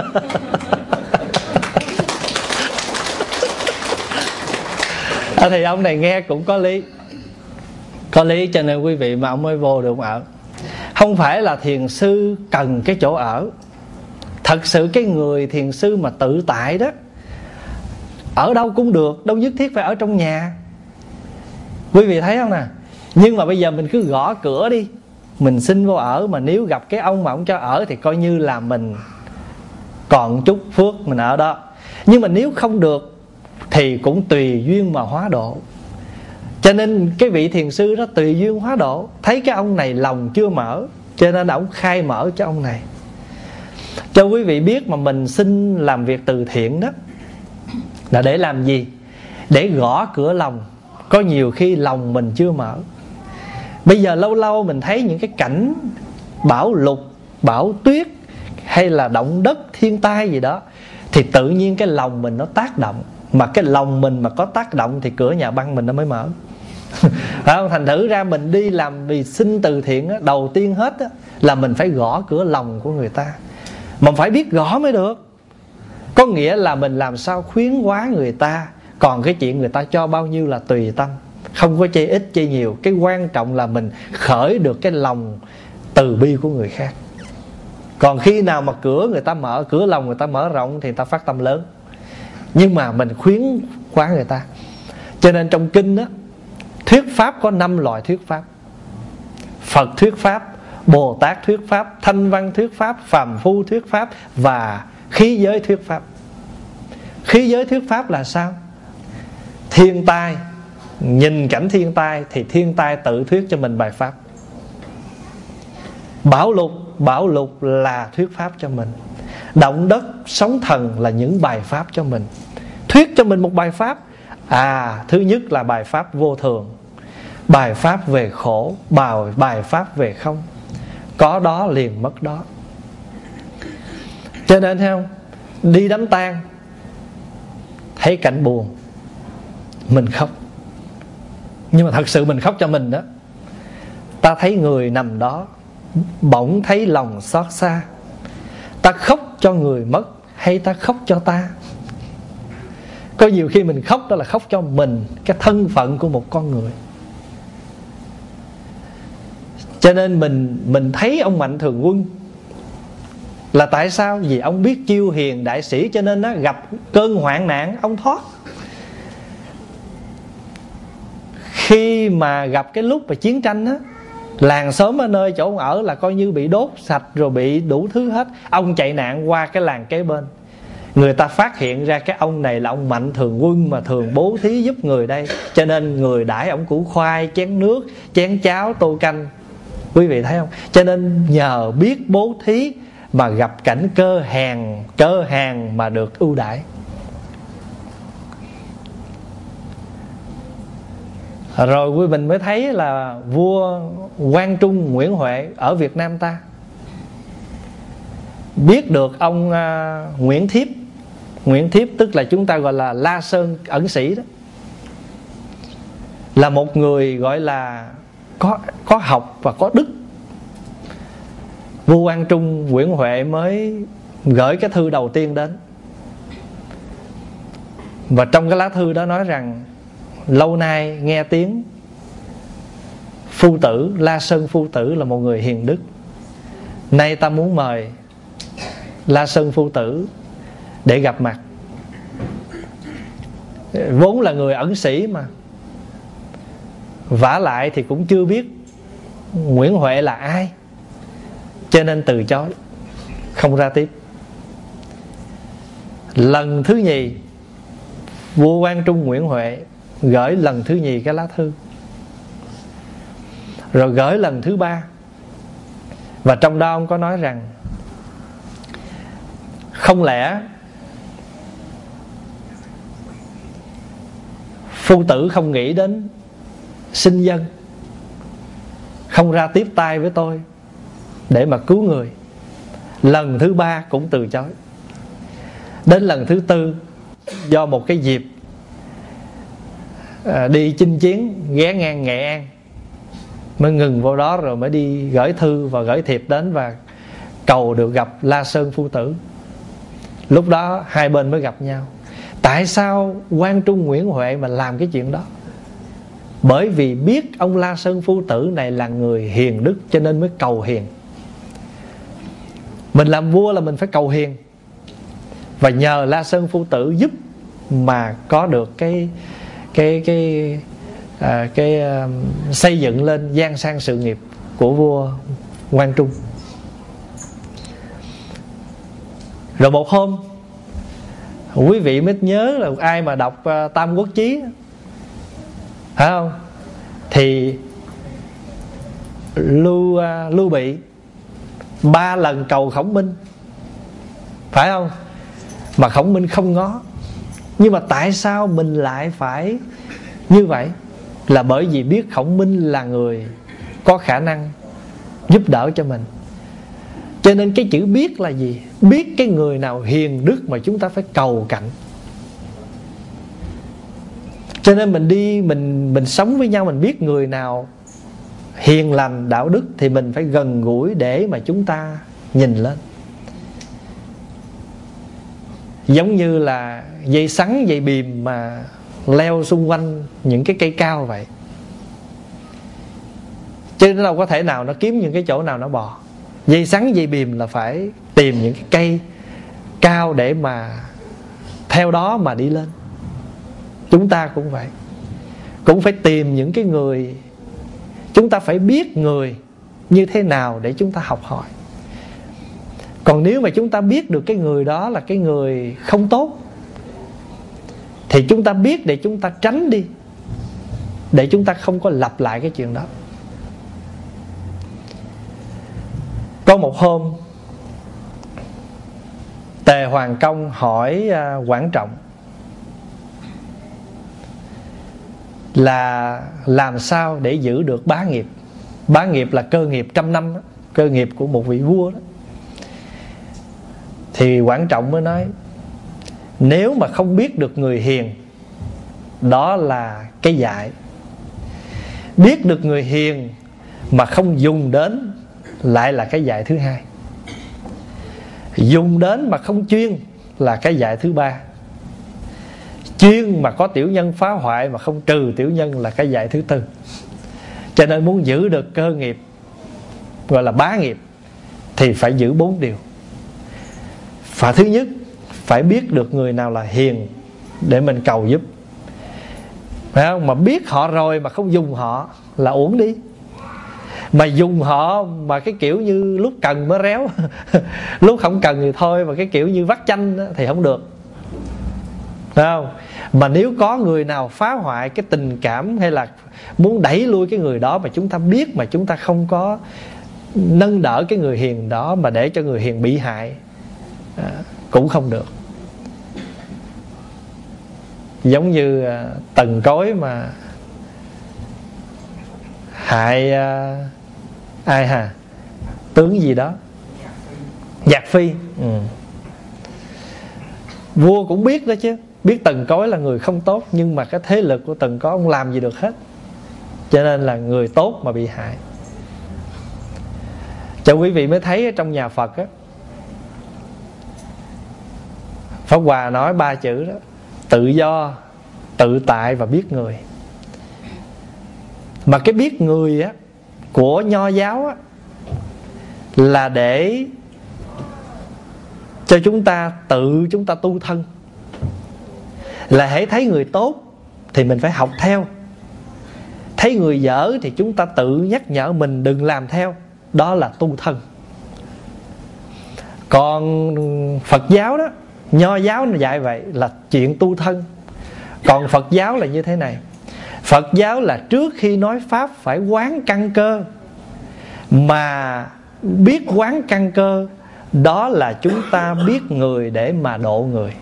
À, thì ông này nghe cũng có lý, có lý, cho nên quý vị mà ông mới vô được ông ở. Không phải là thiền sư cần cái chỗ ở. Thật sự cái người thiền sư mà tự tại đó, ở đâu cũng được, đâu nhất thiết phải ở trong nhà. Quý vị thấy không nè? Nhưng mà bây giờ mình cứ gõ cửa đi, mình xin vô ở, mà nếu gặp cái ông mà ông cho ở thì coi như là mình còn chút phước mình ở đó. Nhưng mà nếu không được thì cũng tùy duyên mà hóa độ. Cho nên cái vị thiền sư đó tùy duyên hóa độ, thấy cái ông này lòng chưa mở, cho nên ông khai mở cho ông này. Cho quý vị biết mà mình xin làm việc từ thiện đó là để làm gì? Để gõ cửa lòng. Có nhiều khi lòng mình chưa mở. Bây giờ lâu lâu mình thấy những cái cảnh bão lụt, bão tuyết hay là động đất, thiên tai gì đó, thì tự nhiên cái lòng mình nó tác động. Mà cái lòng mình mà có tác động thì cửa nhà băng mình nó mới mở. Thành thử ra mình đi làm vì xin từ thiện đó, đầu tiên hết đó, là mình phải gõ cửa lòng của người ta. Mà phải biết gõ mới được. Có nghĩa là mình làm sao khuyến hóa người ta. Còn cái chuyện người ta cho bao nhiêu là tùy tâm, không có chê ít chê nhiều. Cái quan trọng là mình khởi được cái lòng từ bi của người khác. Còn khi nào mà cửa người ta mở, cửa lòng người ta mở rộng thì người ta phát tâm lớn. Nhưng mà mình khuyến hóa người ta. Cho nên trong kinh đó, thuyết pháp có năm loại thuyết pháp: Phật thuyết pháp, Bồ Tát thuyết pháp, Thanh văn thuyết pháp, Phàm phu thuyết pháp và khí giới thuyết pháp. Khí giới thuyết pháp là sao? Thiên tai, nhìn cảnh thiên tai thì thiên tai tự thuyết cho mình bài pháp. Bão lụt, bão lụt là thuyết pháp cho mình. Động đất, sóng thần là những bài pháp cho mình, thuyết cho mình một bài pháp. À, thứ nhất là bài pháp vô thường, bài pháp về khổ, bài, bài pháp về không. Có đó liền mất đó. Cho nên thấy không? Đi đám tang, thấy cảnh buồn, mình khóc. Nhưng mà thật sự mình khóc cho mình đó. Ta thấy người nằm đó, bỗng thấy lòng xót xa. Ta khóc cho người mất hay ta khóc cho ta? Có nhiều khi mình khóc đó là khóc cho mình, cái thân phận của một con người. Cho nên mình mình thấy ông Mạnh Thường Quân là tại sao? Vì ông biết chiêu hiền đại sĩ, cho nên nó gặp cơn hoạn nạn ông thoát. Khi mà gặp cái lúc mà chiến tranh á, làng xóm ở nơi chỗ ông ở là coi như bị đốt sạch rồi, bị đủ thứ hết. Ông chạy nạn qua cái làng kế bên, người ta phát hiện ra cái ông này là ông Mạnh Thường Quân mà thường bố thí giúp người đây. Cho nên người đãi ông củ khoai, chén nước, chén cháo, tô canh. Quý vị thấy không? Cho nên nhờ biết bố thí mà gặp cảnh cơ hèn, cơ hàn mà được ưu đãi. Rồi quý mình mới thấy là vua Quang Trung Nguyễn Huệ ở Việt Nam ta biết được ông uh, Nguyễn Thiếp. Nguyễn Thiếp tức là chúng ta gọi là La Sơn ẩn sĩ đó, là một người gọi là có, có học và có đức. vua Quang Trung Nguyễn Huệ mới gửi cái thư đầu tiên đến. Và trong cái lá thư đó nói rằng: lâu nay nghe tiếng Phu Tử, La Sơn Phu Tử là một người hiền đức. Nay ta muốn mời La Sơn Phu Tử để gặp mặt. Vốn là người ẩn sĩ mà, vả lại thì cũng chưa biết Nguyễn Huệ là ai, cho nên từ chối, không ra tiếp. Lần thứ nhì, vua Quang Trung Nguyễn Huệ gửi lần thứ nhì cái lá thư, rồi gửi lần thứ ba. Và trong đó ông có nói rằng: không lẽ Phu Tử không nghĩ đến sinh dân, không ra tiếp tay với tôi để mà cứu người? Lần thứ ba cũng từ chối. Đến lần thứ tư, do một cái dịp à, đi chinh chiến ghé ngang Nghệ An, mới ngừng vào đó, rồi mới đi gửi thư và gửi thiệp đến và cầu được gặp La Sơn Phu Tử. Lúc đó hai bên mới gặp nhau. Tại sao Quang Trung Nguyễn Huệ mà làm cái chuyện đó? Bởi vì biết ông La Sơn Phu Tử này là người hiền đức, cho nên mới cầu hiền. Mình làm vua là mình phải cầu hiền, và nhờ La Sơn Phu Tử giúp mà có được cái cái cái à, cái uh, xây dựng lên gian sang sự nghiệp của vua Quang Trung. Rồi một hôm, quý vị mới nhớ là ai mà đọc uh, Tam Quốc Chí, phải không? Thì Lưu uh, Lưu Bị ba lần cầu Khổng Minh, phải không? Mà Khổng Minh không ngó. Nhưng mà tại sao mình lại phải như vậy? Là bởi vì biết Khổng Minh là người có khả năng giúp đỡ cho mình. Cho nên cái chữ biết là gì? Biết cái người nào hiền đức mà chúng ta phải cầu cạnh. Cho nên mình đi, mình mình sống với nhau, mình biết người nào hiền lành, đạo đức thì mình phải gần gũi để mà chúng ta nhìn lên. Giống như là dây sắn, dây bìm mà leo xung quanh những cái cây cao vậy, chứ nó đâu có thể nào nó kiếm những cái chỗ nào nó bò. Dây sắn, dây bìm là phải tìm những cái cây cao để mà theo đó mà đi lên. Chúng ta cũng vậy, cũng phải tìm những cái người. Chúng ta phải biết người như thế nào để chúng ta học hỏi. Còn nếu mà chúng ta biết được cái người đó là cái người không tốt, thì chúng ta biết để chúng ta tránh đi, để chúng ta không có lặp lại cái chuyện đó. Có một hôm, Tề Hoàng Công hỏi uh, Quản Trọng là làm sao để giữ được bá nghiệp. Bá nghiệp là cơ nghiệp trăm năm đó, cơ nghiệp của một vị vua đó. Thì Quản Trọng mới nói: nếu mà không biết được người hiền, đó là cái dại. Biết được người hiền mà không dùng đến lại là cái dại thứ hai. Dùng đến mà không chuyên là cái dại thứ ba. Chuyên mà có tiểu nhân phá hoại mà không trừ tiểu nhân là cái dại thứ tư. Cho nên muốn giữ được cơ nghiệp, gọi là bá nghiệp, thì phải giữ bốn điều. Và thứ nhất, phải biết được người nào là hiền để mình cầu giúp, phải không? Mà biết họ rồi mà không dùng họ là uổng đi. Mà dùng họ mà cái kiểu như lúc cần mới réo lúc không cần thì thôi. Mà cái kiểu như vắt chanh thì không được, phải không? Mà nếu có người nào phá hoại cái tình cảm hay là muốn đẩy lui cái người đó mà chúng ta biết, mà chúng ta không có nâng đỡ cái người hiền đó, mà để cho người hiền bị hại, à, cũng không được. Giống như à, Tần Cối mà hại à, ai hà tướng gì đó, Giạc Phi. ừ. Vua cũng biết đó chứ, biết Tần Cối là người không tốt, nhưng mà cái thế lực của Tần Cối ông làm gì được hết, cho nên là người tốt mà bị hại. Cho quý vị mới thấy ở trong nhà Phật á, Pháp Hòa nói ba chữ đó: tự do, tự tại và biết người. Mà cái biết người á của Nho giáo á là để cho chúng ta tự chúng ta tu thân. Là hễ thấy người tốt thì mình phải học theo, thấy người dở thì chúng ta tự nhắc nhở mình đừng làm theo. Đó là tu thân. Còn Phật giáo đó, Nho giáo nó dạy vậy là chuyện tu thân. Còn Phật giáo là như thế này: Phật giáo là trước khi nói Pháp phải quán căn cơ. Mà biết quán căn cơ, đó là chúng ta biết người để mà độ người.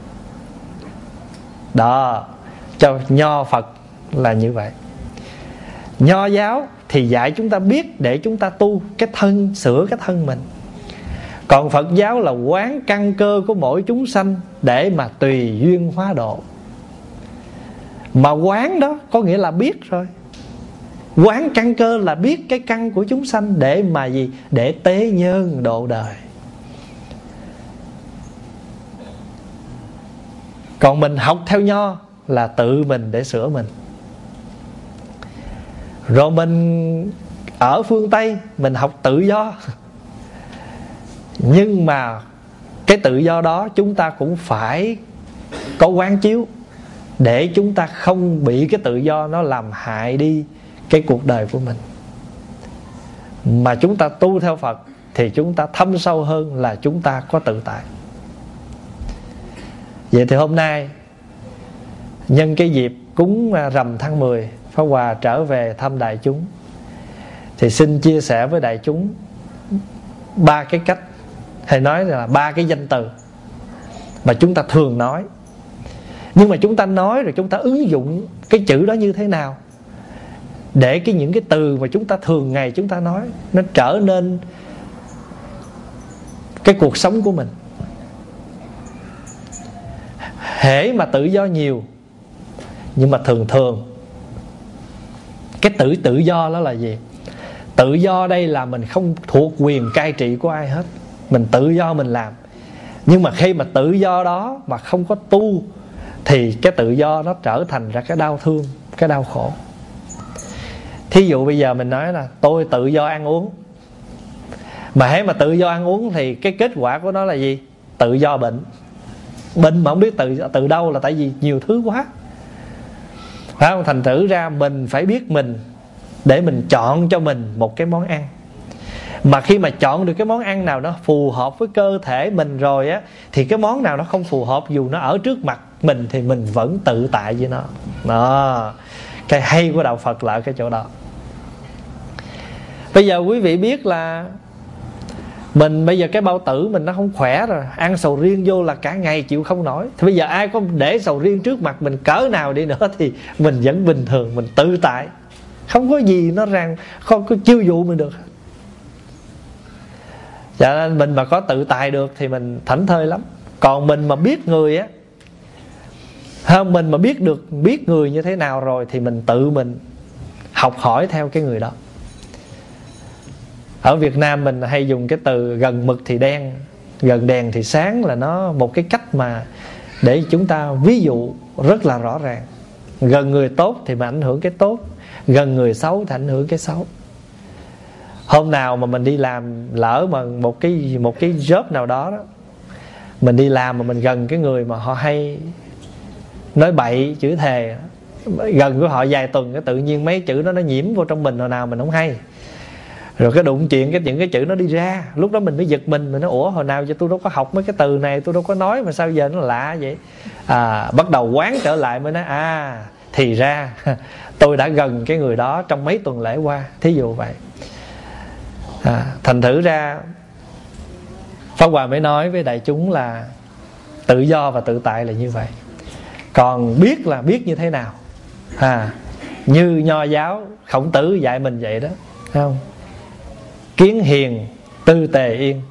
Đó, cho Nho Phật là như vậy. Nho giáo thì dạy chúng ta biết để chúng ta tu cái thân, sửa cái thân mình. Còn Phật giáo là quán căn cơ của mỗi chúng sanh để mà tùy duyên hóa độ. Mà quán đó có nghĩa là biết rồi. Quán căn cơ là biết cái căn của chúng sanh để mà gì? Để tế nhân độ đời. Còn mình học theo Nho là tự mình để sửa mình. Rồi mình ở phương Tây mình học tự do. Nhưng mà cái tự do đó chúng ta cũng phải có quán chiếu, để chúng ta không bị cái tự do nó làm hại đi cái cuộc đời của mình. Mà chúng ta tu theo Phật thì chúng ta thâm sâu hơn là chúng ta có tự tại. Vậy thì hôm nay nhân cái dịp cúng rằm tháng mười, Pháp Hòa trở về thăm đại chúng, thì xin chia sẻ với đại chúng ba cái cách, hay nói là ba cái danh từ mà chúng ta thường nói. Nhưng mà chúng ta nói rồi chúng ta ứng dụng cái chữ đó như thế nào để cái những cái từ mà chúng ta thường ngày chúng ta nói nó trở nên cái cuộc sống của mình. Hễ mà tự do nhiều, nhưng mà thường thường cái tự tự do đó là gì? Tự do đây là mình không thuộc quyền cai trị của ai hết, mình tự do mình làm. Nhưng mà khi mà tự do đó mà không có tu thì cái tự do nó trở thành ra cái đau thương, cái đau khổ. Thí dụ bây giờ mình nói là tôi tự do ăn uống, mà hễ mà tự do ăn uống thì cái kết quả của nó là gì? Tự do bệnh. Bệnh mà không biết từ, từ đâu, là tại vì nhiều thứ quá, phải không? Thành thử ra mình phải biết mình để mình chọn cho mình một cái món ăn. Mà khi mà chọn được cái món ăn nào nó phù hợp với cơ thể mình rồi á, thì cái món nào nó không phù hợp, dù nó ở trước mặt mình thì mình vẫn tự tại với nó. Đó, cái hay của đạo Phật là ở cái chỗ đó. Bây giờ quý vị biết là mình bây giờ cái bao tử mình nó không khỏe rồi, ăn sầu riêng vô là cả ngày chịu không nổi. Thì bây giờ ai có để sầu riêng trước mặt mình cỡ nào đi nữa thì mình vẫn bình thường, mình tự tại, không có gì nó rằng không có chiêu dụ mình được. Cho nên mình mà có tự tại được thì mình thảnh thơi lắm. Còn mình mà biết người á, không, mình mà biết được biết người như thế nào rồi thì mình tự mình học hỏi theo cái người đó. Ở Việt Nam mình hay dùng cái từ gần mực thì đen, gần đèn thì sáng, là nó một cái cách mà để chúng ta ví dụ rất là rõ ràng. Gần người tốt thì mà ảnh hưởng cái tốt, gần người xấu thì ảnh hưởng cái xấu. Hôm nào mà mình đi làm lỡ mà một cái một cái job nào đó, đó mình đi làm mà mình gần cái người mà họ hay nói bậy chửi thề, gần của họ vài tuần cái tự nhiên mấy chữ đó nó nhiễm vô trong mình hồi nào mình không hay. Rồi cái đụng chuyện cái những cái chữ nó đi ra, lúc đó mình mới giật mình, mình nói ủa hồi nào giờ tôi đâu có học mấy cái từ này, tôi đâu có nói mà sao giờ nó lạ vậy. À, bắt đầu quán trở lại mới nói à thì ra tôi đã gần cái người đó trong mấy tuần lễ qua, thí dụ vậy. À, thành thử ra Pháp Hòa mới nói với đại chúng là tự do và tự tại là như vậy. Còn biết là biết như thế nào, à, như Nho giáo Khổng Tử dạy mình vậy đó, thấy không? Kiến hiền tư tề yên.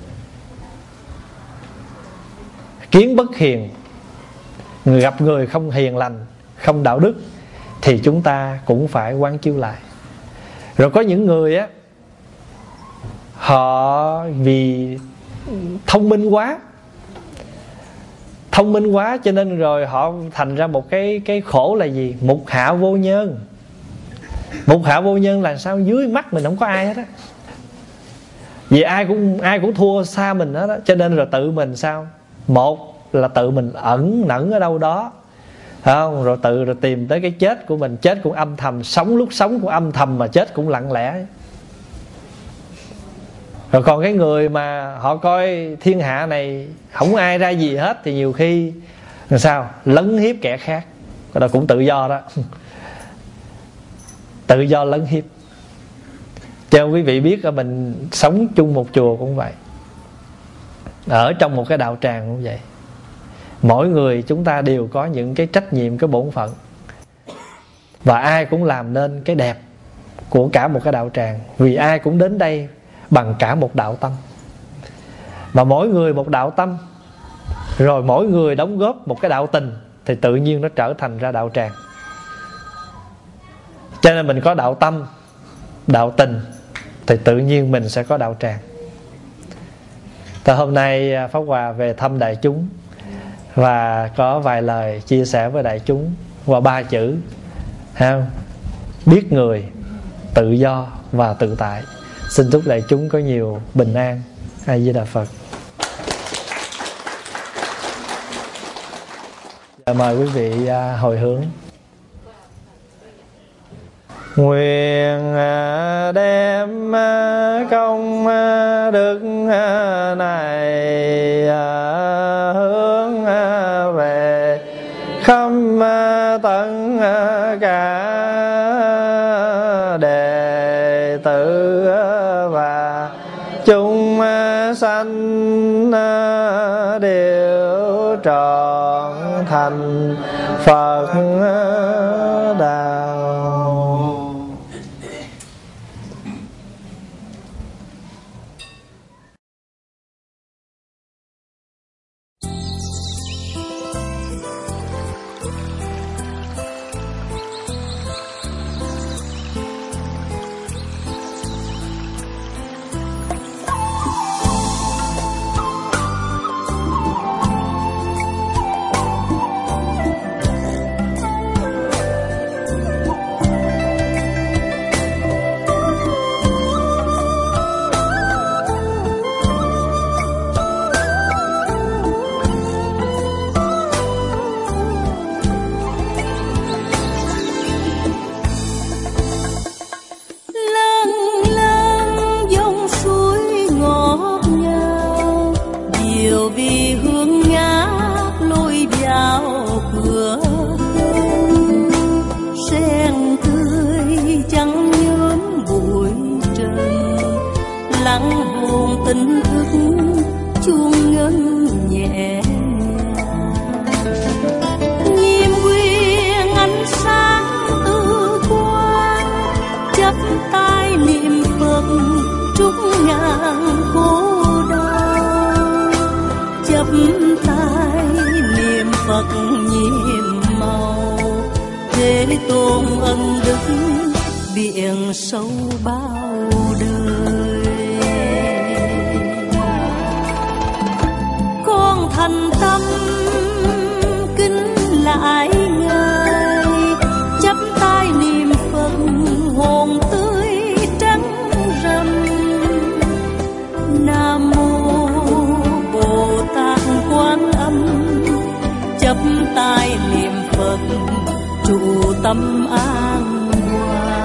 Kiến bất hiền, người gặp người không hiền lành, không đạo đức thì chúng ta cũng phải quán chiếu lại. Rồi có những người á, họ vì thông minh quá, thông minh quá cho nên rồi họ thành ra một cái cái khổ là gì? Mục hạ vô nhân. Mục hạ vô nhân là sao? Dưới mắt mình không có ai hết á, vì ai cũng ai cũng thua xa mình hết á, cho nên rồi tự mình sao? Một là tự mình ẩn nẫn ở đâu đó, không? Rồi tự rồi tìm tới cái chết của mình. Chết cũng âm thầm, sống lúc sống cũng âm thầm, mà chết cũng lặng lẽ. Rồi còn cái người mà họ coi thiên hạ này không ai ra gì hết, thì nhiều khi làm sao? Lấn hiếp kẻ khác. Cái đó cũng tự do đó. Tự do lấn hiếp. Cho quý vị biết là mình sống chung một chùa cũng vậy, ở trong một cái đạo tràng cũng vậy. Mỗi người chúng ta đều có những cái trách nhiệm, cái bổn phận, và ai cũng làm nên cái đẹp của cả một cái đạo tràng. Vì ai cũng đến đây bằng cả một đạo tâm, mà mỗi người một đạo tâm, rồi mỗi người đóng góp một cái đạo tình, thì tự nhiên nó trở thành ra đạo tràng. Cho nên mình có đạo tâm, đạo tình, thì tự nhiên mình sẽ có đạo tràng. Thì hôm nay Pháp Hòa về thăm đại chúng, và có vài lời chia sẻ với đại chúng qua ba chữ, ha? Biết người, tự do và tự tại. Xin chúc đại chúng có nhiều bình an. A Di Đà Phật. Mời quý vị hồi hướng. Nguyện đem công đức này hướng về khắp tận cả đệ tử và chúng sanh đều trọn thành Phật đạo.
Tình thức chuông ngân nhẹ nhiệm quyền ánh sáng từ quang, chắp tay niệm Phật trút ngàn khổ đau, chắp tay niệm Phật nhiệm màu, thế tôn ân đức biển sâu bao đời. Thành tâm kính lại Ngài, chắp tay niệm Phật hồn tươi trắng rằm. Nam mô Bồ Tát Quan Âm, chắp tay niệm Phật trụ tâm an hòa.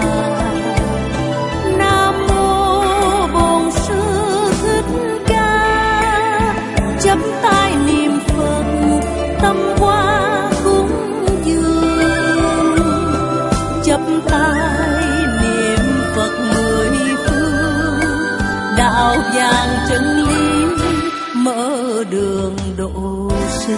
Nam mô Bổn Sư Thích Ca, chắp tay niệm Phật tâm hoa cúng dường, chắp tay niệm Phật mười phương, đạo vàng chân lý mở đường độ sinh.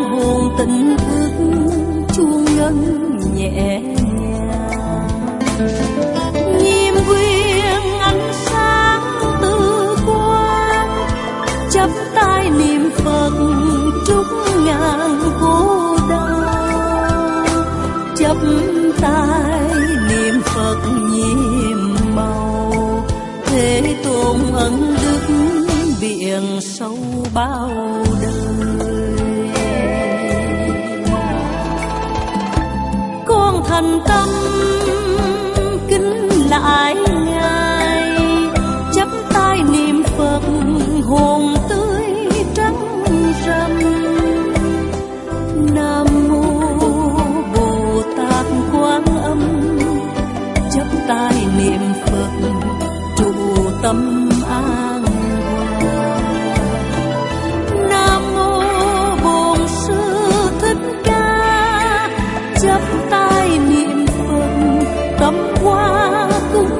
nhang hồn tỉnh thức chuông ngân nhẹ nhàng. Nhiệm quyền ánh sáng từ quan, chắp tay niệm Phật trút ngàn khổ đau. Chắp tay niệm Phật nhiệm màu, thế tôn ân đức biển sâu bao đời. Con thành tâm kính lại Ngài, chắp tay niệm Phật hồn tươi trắng râm. Nam mô Bồ Tát Quán Âm, chắp tay niệm Phật trụ tâm an. Nam mô Bổn Sư Thích Ca, chắp tay niệm Phật cắm hoa cúng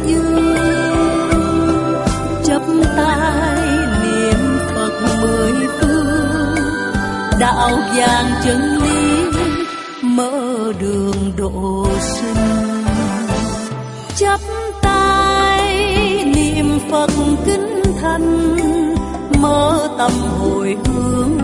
dường. Chắp tay niệm Phật mười phương, đạo vàng chân lý mở đường độ sinh. Chắp tay niệm Phật kính thành, mở tâm hồi hướng